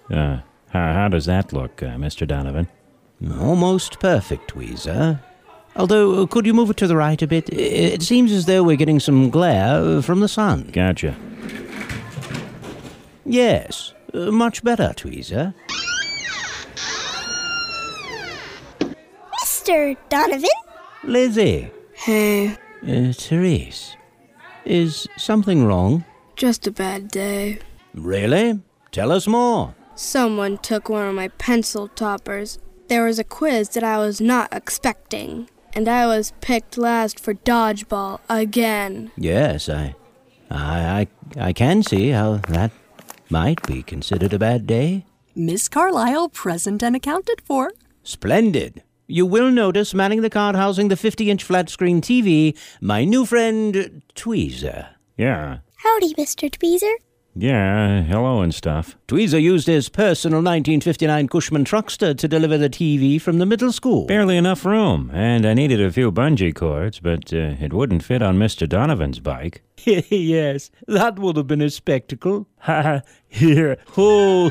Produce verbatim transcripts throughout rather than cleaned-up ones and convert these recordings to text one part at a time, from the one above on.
Uh, how, how does that look, uh, Mister Donovan? Almost perfect, Tweezer. Although, could you move it to the right a bit? It seems as though we're getting some glare from the sun. Gotcha. Yes, uh, much better, Tweezer. Mister Donovan? Lizzie. Hey, Uh, Therese. Is something wrong? just a bad day. Really? Tell us more. Someone took one of my pencil toppers. There was a quiz that I was not expecting, and I was picked last for dodgeball again. Yes, I, I, I, I can see how that might be considered a bad day. Miss Carlyle present and accounted for. Splendid. You will notice manning the card housing the fifty-inch flat-screen T V, my new friend, Tweezer. Yeah. Howdy, Mister Tweezer. Yeah, hello and stuff. Tweezer used his personal nineteen fifty-nine Cushman truckster to deliver the T V from the middle school. Barely enough room, and I needed a few bungee cords, but uh, it wouldn't fit on Mister Donovan's bike. Yes, that would have been a spectacle. Ha ha, here, oh,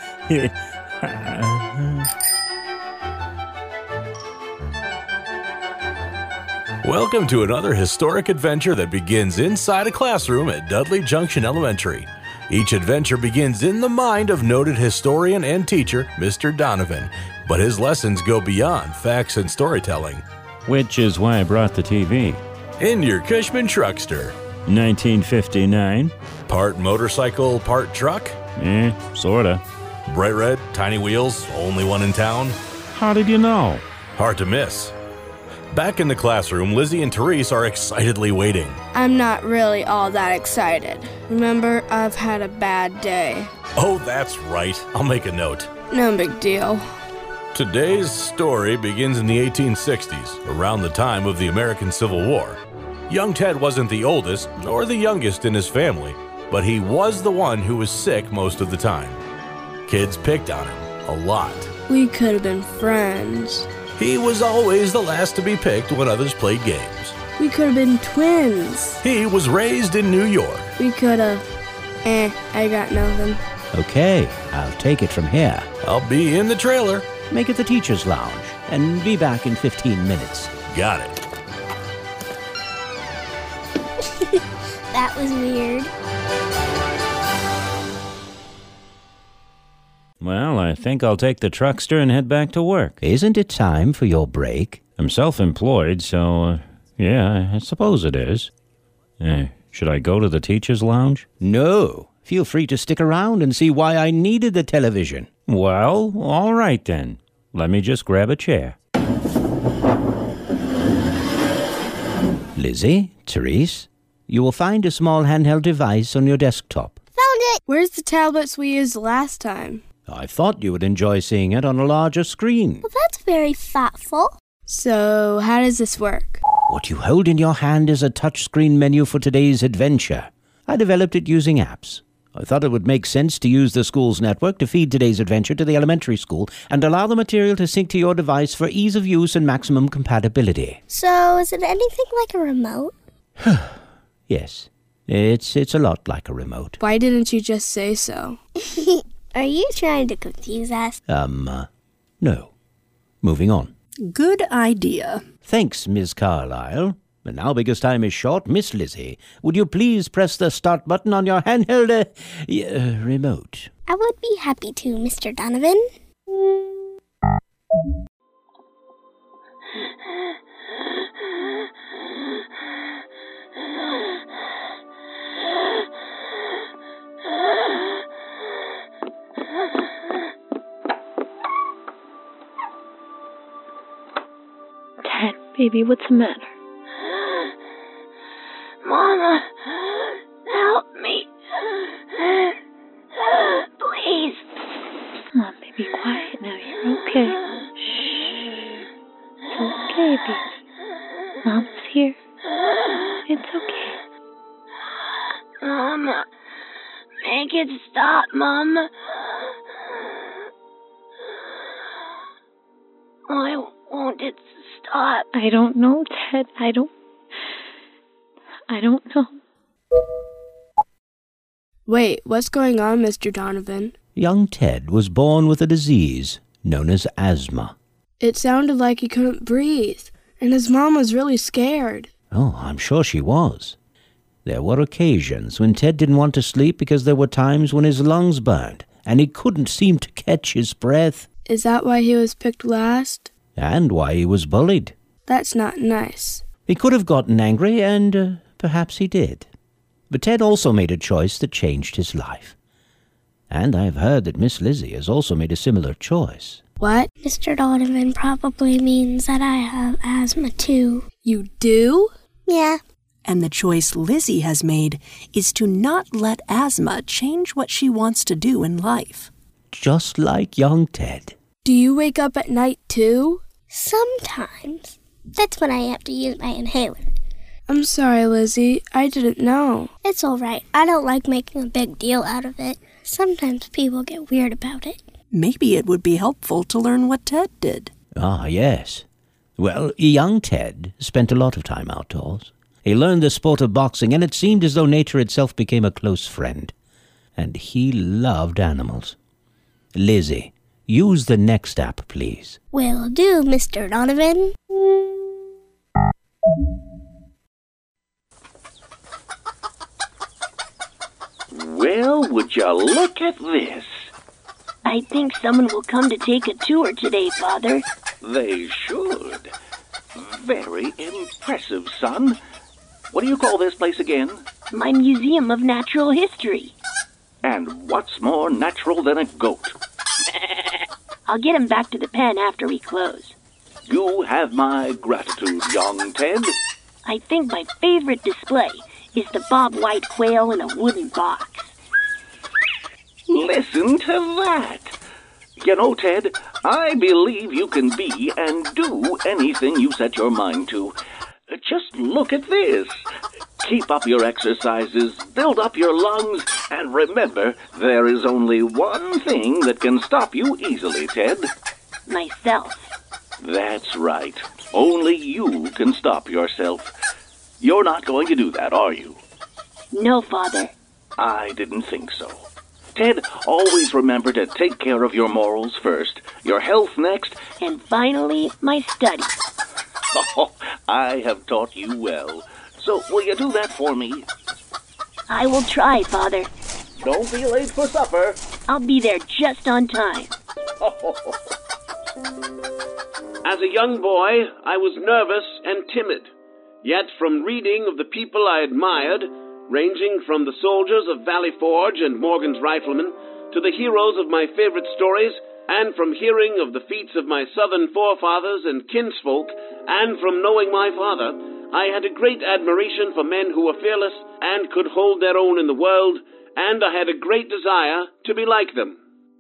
Welcome to another historic adventure that begins inside a classroom at Dudley Junction Elementary. Each adventure begins in the mind of noted historian and teacher, Mister Donovan, but his lessons go beyond facts and storytelling. Which is why I brought the T V. In your Cushman truckster. nineteen fifty-nine? Part motorcycle, part truck? Eh, sorta. Bright red, tiny wheels, only one in town? How did you know? Hard to miss. Back in the classroom, Lizzie and Therese are excitedly waiting. I'm not really all that excited. Remember, I've had a bad day. Oh, that's right. I'll make a note. No big deal. Today's story begins in the eighteen sixties, around the time of the American Civil War. Young Ted wasn't the oldest nor the youngest in his family, but he was the one who was sick most of the time. Kids picked on him a lot. We could have been friends. He was always the last to be picked when others played games. We could have been twins. He was raised in New York. We could have. Eh, I got nothing. Okay, I'll take it from here. I'll be in the trailer. Make it the teacher's lounge, and be back in fifteen minutes. Got it. That was weird. Well, I think I'll take the truckster and head back to work. Isn't it time for your break? I'm self-employed, so, uh, yeah, I suppose it is. Eh, should I go to the teacher's lounge? No. Feel free to stick around and see why I needed the television. Well, all right then. Let me just grab a chair. Lizzie, Therese, you will find a small handheld device on your desktop. Found it! Where's the tablets we used last time? I thought you would enjoy seeing it on a larger screen. Well, that's very thoughtful. So, how does this work? What you hold in your hand is a touchscreen menu for today's adventure. I developed it using apps. I thought it would make sense to use the school's network to feed today's adventure to the elementary school and allow the material to sync to your device for ease of use and maximum compatibility. So, is it anything like a remote? Yes, it's it's a lot like a remote. Why didn't you just say so? Are you trying to confuse us? Um, uh, no. Moving on. Good idea. Thanks, Miss Carlyle. And now, because time is short, Miss Lizzie, would you please press the start button on your handheld uh, y- uh, remote? I would be happy to, Mister Donovan. Ted, baby, what's the matter? Mama, help me. Please. Come on, baby, quiet now. You're okay. Shh. It's okay, baby. Mom's here. It's okay. Mama, make it stop, Mama. Why won't it stop? I don't know, Ted. I don't... I don't know. Wait, what's going on, Mister Donovan? Young Ted was born with a disease known as asthma. It sounded like he couldn't breathe, and his mom was really scared. Oh, I'm sure she was. There were occasions when Ted didn't want to sleep because there were times when his lungs burned and he couldn't seem to catch his breath. Is that why he was picked last? And why he was bullied. That's not nice. He could have gotten angry, and uh, perhaps he did. But Ted also made a choice that changed his life. And I've heard that Miss Lizzie has also made a similar choice. What? Mister Donovan probably means that I have asthma too. You do? Yeah. And the choice Lizzie has made is to not let asthma change what she wants to do in life. Just like young Ted. Do you wake up at night too? Sometimes. That's when I have to use my inhaler. I'm sorry, Lizzie. I didn't know. It's all right. I don't like making a big deal out of it. Sometimes people get weird about it. Maybe it would be helpful to learn what Ted did. Ah, yes. Well, young Ted spent a lot of time outdoors. He learned the sport of boxing, and it seemed as though nature itself became a close friend. And he loved animals. Lizzie, use the next app, please. Will do, Mister Donovan. Well, would you look at this? I think someone will come to take a tour today, Father. They should. Very impressive, son. What do you call this place again? My Museum of Natural History. And what's more natural than a goat? I'll get him back to the pen after we close. You have my gratitude, young Ted. I think my favorite display is the bob white quail in a wooden box. Listen to that. You know, Ted, I believe you can be and do anything you set your mind to. Just look at this. Keep up your exercises, build up your lungs, and remember, there is only one thing that can stop you easily, Ted. Myself. That's right. Only you can stop yourself. You're not going to do that, are you? No, Father. I didn't think so. Ted, always remember to take care of your morals first, your health next, and finally, my studies. Oh, I have taught you well. So, will you do that for me? I will try, Father. Don't be late for supper. I'll be there just on time. As a young boy, I was nervous and timid. Yet from reading of the people I admired, ranging from the soldiers of Valley Forge and Morgan's Riflemen to the heroes of my favorite stories, and from hearing of the feats of my southern forefathers and kinsfolk, and from knowing my father, I had a great admiration for men who were fearless and could hold their own in the world, and I had a great desire to be like them.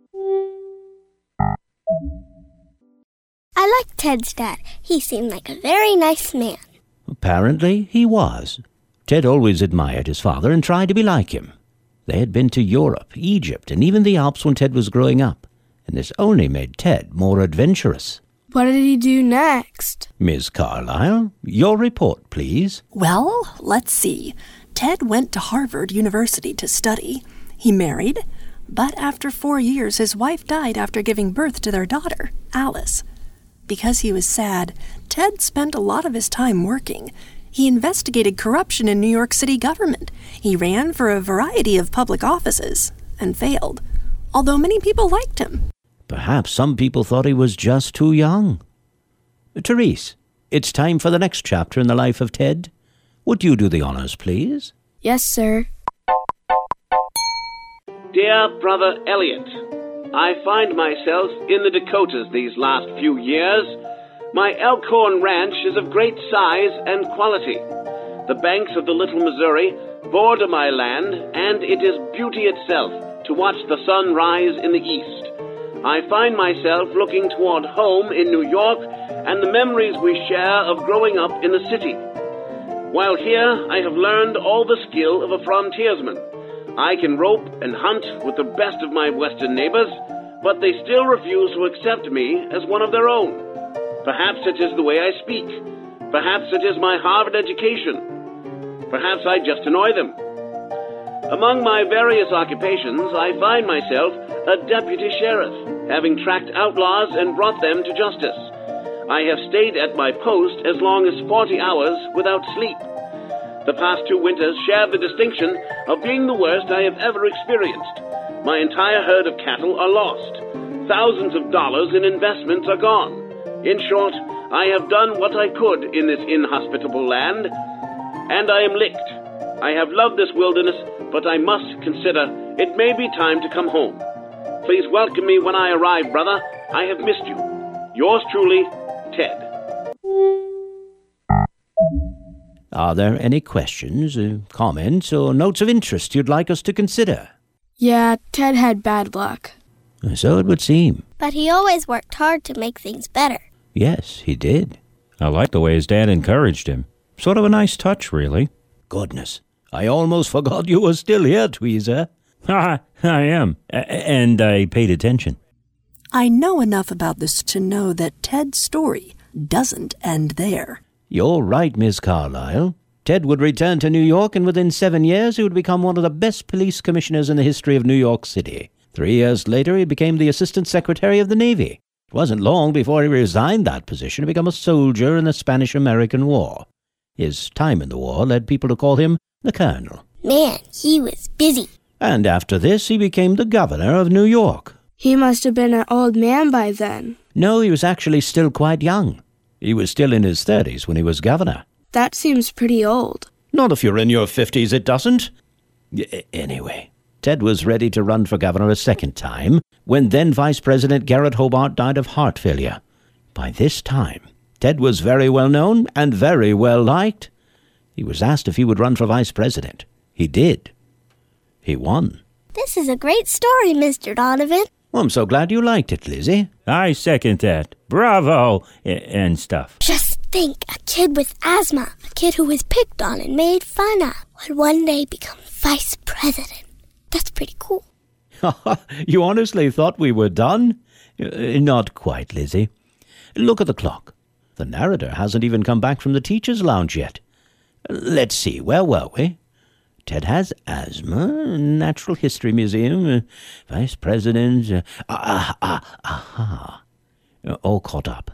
I liked Ted's dad. He seemed like a very nice man. Apparently, he was. Ted always admired his father and tried to be like him. They had been to Europe, Egypt, and even the Alps when Ted was growing up, and this only made Ted more adventurous. What did he do next? Miss Carlyle, your report, please. Well, let's see. Ted went to Harvard University to study. He married, but after four years, his wife died after giving birth to their daughter, Alice. Because he was sad, Ted spent a lot of his time working. He investigated corruption in New York City government. He ran for a variety of public offices and failed, although many people liked him. Perhaps some people thought he was just too young. Therese, it's time for the next chapter in the life of Ted. Would you do the honors, please? Yes, sir. Dear Brother Elliot, I find myself in the Dakotas these last few years. My Elkhorn Ranch is of great size and quality. The banks of the Little Missouri border my land, and it is beauty itself to watch the sun rise in the east. I find myself looking toward home in New York and the memories we share of growing up in the city. While here, I have learned all the skill of a frontiersman. I can rope and hunt with the best of my western neighbors, but they still refuse to accept me as one of their own. Perhaps it is the way I speak. Perhaps it is my Harvard education. Perhaps I just annoy them. Among my various occupations, I find myself a deputy sheriff, having tracked outlaws and brought them to justice. I have stayed at my post as long as forty hours without sleep. The past two winters share the distinction of being the worst I have ever experienced. My entire herd of cattle are lost. Thousands of dollars in investments are gone. In short, I have done what I could in this inhospitable land, and I am licked. I have loved this wilderness, but I must consider it may be time to come home. Please welcome me when I arrive, brother. I have missed you. Yours truly, Ted. Are there any questions, uh, comments, or notes of interest you'd like us to consider? Yeah, Ted had bad luck. So it would seem. But he always worked hard to make things better. Yes, he did. I like the way his dad encouraged him. Sort of a nice touch, really. Goodness, I almost forgot you were still here, Tweezer. Ha, I am. A- and I paid attention. I know enough about this to know that Ted's story doesn't end there. You're right, Miss Carlyle. Ted would return to New York, and within seven years he would become one of the best police commissioners in the history of New York City. Three years later, he became the Assistant Secretary of the Navy. It wasn't long before he resigned that position to become a soldier in the Spanish-American War. His time in the war led people to call him the Colonel. Man, he was busy. And after this, he became the governor of New York. He must have been an old man by then. No, he was actually still quite young. He was still in his thirties when he was governor. That seems pretty old. Not if you're in your fifties, it doesn't. Y- anyway, Ted was ready to run for governor a second time when then Vice President Garrett Hobart died of heart failure. By this time, Ted was very well known and very well liked. He was asked if he would run for vice president. He did. He won. This is a great story, Mister Donovan. Well, I'm so glad you liked it, Lizzie. I second that. Bravo! A- and stuff. Just think, a kid with asthma, a kid who was picked on and made fun of, would one day become vice president. That's pretty cool. You honestly thought we were done? Uh, not quite, Lizzie. Look at the clock. The narrator hasn't even come back from the teacher's lounge yet. Let's see, where were we? Ted has asthma, Natural History Museum, uh, Vice President, uh, ah, ah, aha, uh, all caught up.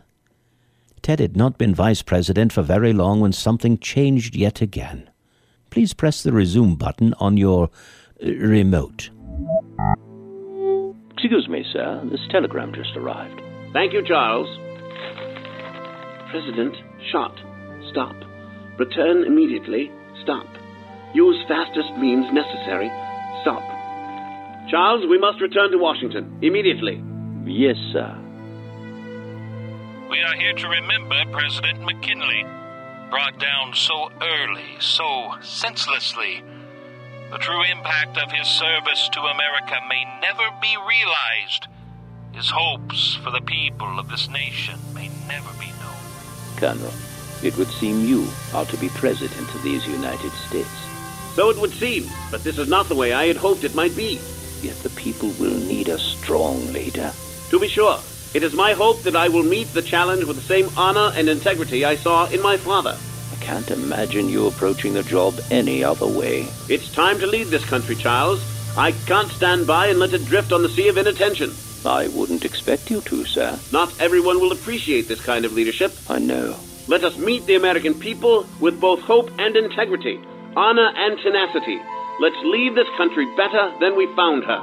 Ted had not been Vice President for very long when something changed yet again. Please press the resume button on your uh, remote. Excuse me, sir. This telegram just arrived. Thank you, Charles. President, shot. Stop. Return immediately. Stop. Use fastest means necessary. Stop. Charles, we must return to Washington. Immediately. Yes, sir. We are here to remember President McKinley, brought down so early, so senselessly. The true impact of his service to America may never be realized. His hopes for the people of this nation may never be known. Colonel, it would seem you are to be President of these United States. So it would seem, but this is not the way I had hoped it might be. Yet the people will need a strong leader. To be sure, it is my hope that I will meet the challenge with the same honor and integrity I saw in my father. I can't imagine you approaching the job any other way. It's time to lead this country, Charles. I can't stand by and let it drift on the sea of inattention. I wouldn't expect you to, sir. Not everyone will appreciate this kind of leadership. I know. Let us meet the American people with both hope and integrity, honor and tenacity. Let's leave this country better than we found her.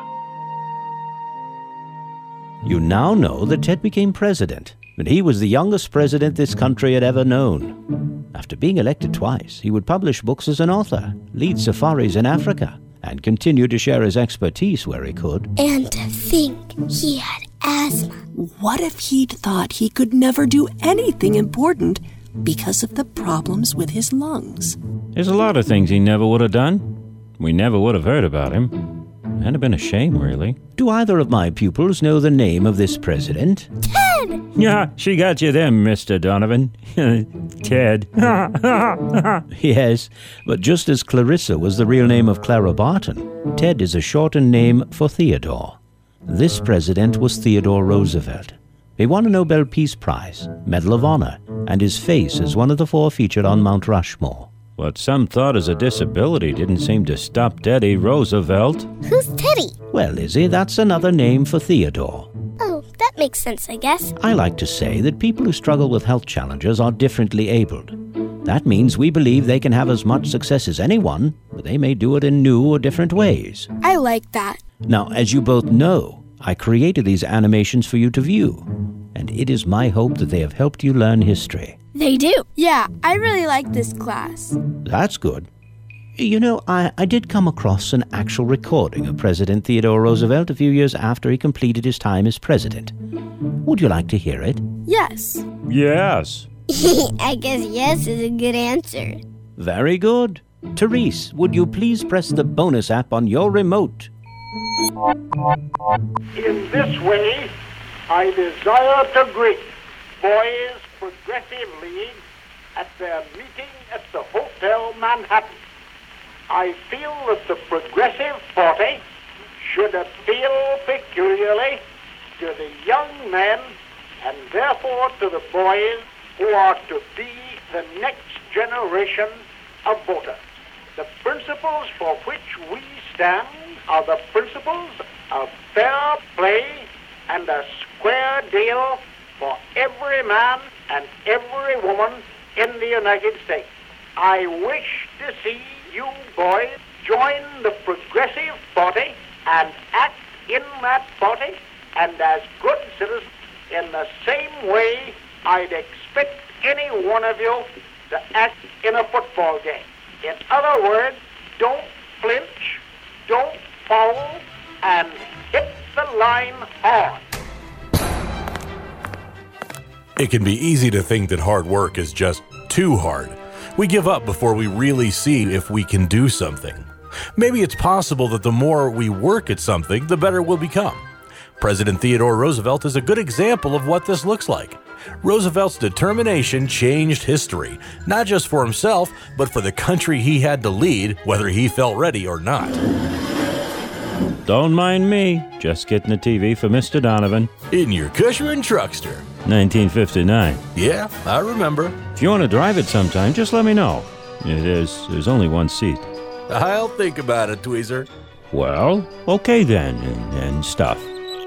You now know that Ted became president, and he was the youngest president this country had ever known. After being elected twice, he would publish books as an author, lead safaris in Africa, and continue to share his expertise where he could. And to think he had asthma. What if he'd thought he could never do anything important because of the problems with his lungs? There's a lot of things he never would have done. We never would have heard about him. It'd have been a shame, really. Do either of my pupils know the name of this president? Ted! Yeah, she got you there, Mister Donovan. Ted. Yes, but just as Clarissa was the real name of Clara Barton, Ted is a shortened name for Theodore. This president was Theodore Roosevelt. He won a Nobel Peace Prize, Medal of Honor, and his face is one of the four featured on Mount Rushmore. What some thought as a disability didn't seem to stop Teddy Roosevelt. Who's Teddy? Well, Lizzie, that's another name for Theodore. Oh, that makes sense, I guess. I like to say that people who struggle with health challenges are differently abled. That means we believe they can have as much success as anyone, but they may do it in new or different ways. I like that. Now, as you both know, I created these animations for you to view, and it is my hope that they have helped you learn history. They do. Yeah, I really like this class. That's good. You know, I, I did come across an actual recording of President Theodore Roosevelt a few years after he completed his time as president. Would you like to hear it? Yes. Yes. I guess yes is a good answer. Very good. Therese, would you please press the bonus app on your remote? In this way, I desire to greet Boys Progressive League at their meeting at the Hotel Manhattan. I feel that the Progressive Party should appeal peculiarly to the young men and therefore to the boys who are to be the next generation of voters. The principles for which we stand are the principles of fair play and a square deal for every man and every woman in the United States. I wish to see you boys join the Progressive Party and act in that party and as good citizens in the same way I'd expect any one of you to act in a football game. In other words, don't flinch, don't foul, and hit the line hard. It can be easy to think that hard work is just too hard. We give up before we really see if we can do something. Maybe it's possible that the more we work at something, the better we'll become. President Theodore Roosevelt is a good example of what this looks like. Roosevelt's determination changed history, not just for himself, but for the country he had to lead, whether he felt ready or not. Don't mind me, just getting the T V for Mister Donovan. In your Cushman truckster. nineteen fifty-nine. Yeah, I remember. If you want to drive it sometime, just let me know. There's, there's only one seat. I'll think about it, Tweezer. Well, okay then, and, and stuff.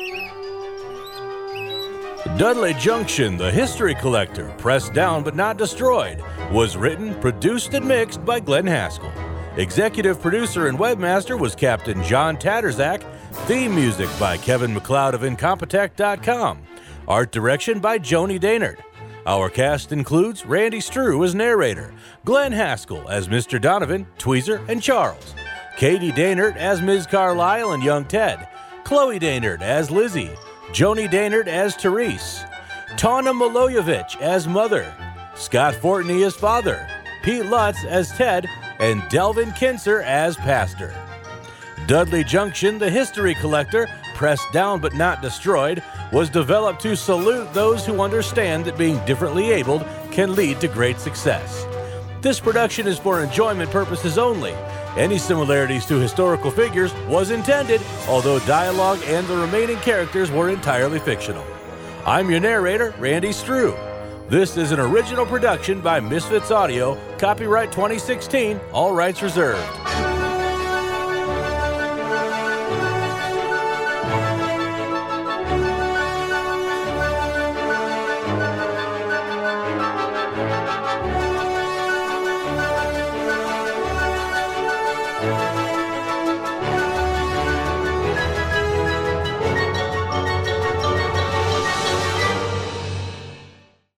Dudley Junction, the History Collector, Pressed Down But Not Destroyed, was written, produced, and mixed by Glenn Haskell. Executive producer and webmaster was Captain John Tatterzak. Theme music by Kevin MacLeod of Incompetech dot com. Art direction by Joni Daynard. Our cast includes Randy Strew as narrator, Glenn Haskell as Mister Donovan, Tweezer, and Charles, Katie Daynard as Miz Carlisle and Young Ted, Chloe Daynard as Lizzie, Joni Daynard as Therese, Tawna Milojevic as Mother, Scott Fortney as Father, Pete Lutz as Ted, and Delvin Kinser as Pastor. Dudley Junction, the History Collector, Pressed Down But Not Destroyed, was developed to salute those who understand that being differently abled can lead to great success. This production is for enjoyment purposes only. Any similarities to historical figures was intended, although dialogue and the remaining characters were entirely fictional. I'm your narrator, Randy Strew. This is an original production by Misfits Audio, copyright twenty sixteen, all rights reserved.